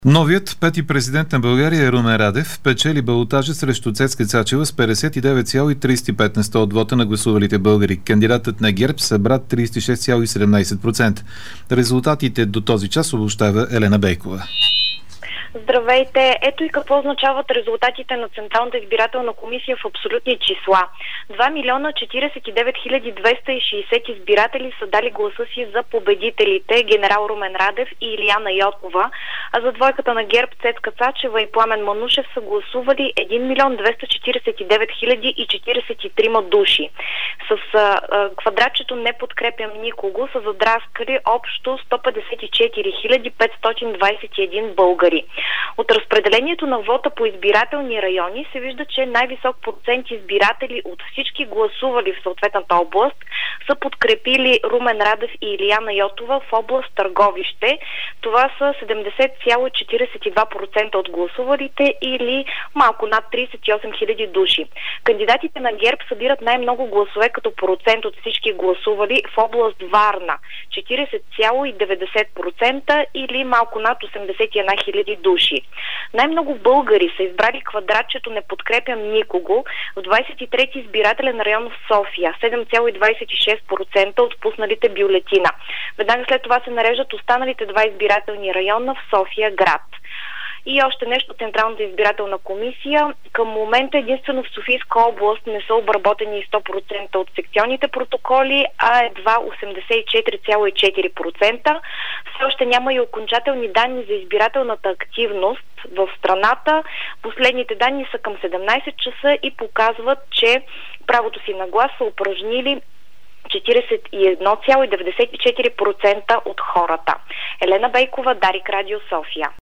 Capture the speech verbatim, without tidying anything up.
Новият пети президент на България Румен Радев печели балотажа срещу Цецка Цачева с петдесет и девет цяло тридесет и пет на сто от вота на гласувалите българи. Кандидатът на ГЕРБ събра тридесет и шест цяло седемнадесет процента. Резултатите до този час обобщава Елена Бейкова. Здравейте! Ето и какво означават резултатите на Централната избирателна комисия в абсолютни числа. два милиона четиридесет и девет хиляди двеста и шейсет избиратели са дали гласа си за победителите генерал Румен Радев и Илияна Йотова, а за двойката на ГЕРБ Цецка Цачева и Пламен Манушев са гласували един милион двеста четиридесет и девет хиляди и четиридесет и трима души. С а, а, квадратчето "Не подкрепям никого" са задраскали общо сто петдесет и четири хиляди петстотин двадесет и един българи. От разпределението на вота по избирателни райони се вижда, че най-висок процент избиратели от всички гласували в съответната област са подкрепили Румен Радев и Илияна Йотова в област Търговище. Това са седемдесет цяло четиридесет и два процента от гласувалите или малко над тридесет и осем хиляди души. Кандидатите на ГЕРБ събират най-много гласове като процент от всички гласували в област Варна – четиридесет цяло деветдесет процента или малко над осемдесет и една хиляди души. Най-много българи са избрали квадратчето "Не подкрепям никого" в двадесет и трети избирателен район в София – седем цяло двадесет и шест процента от пусналите бюлетина. Веднага след това се нареждат останалите два избирателни района в София град. И още нещо, Централната избирателна комисия. Към момента единствено в Софийска област не са обработени сто процента от секционните протоколи, а едва осемдесет и четири цяло четири процента. Все още няма и окончателни данни за избирателната активност в страната. Последните данни са към седемнадесет часа и показват, че правото си на глас са упражнили четиридесет и едно цяло деветдесет и четири процента от хората. Елена Бейкова, Дарик Радио, София.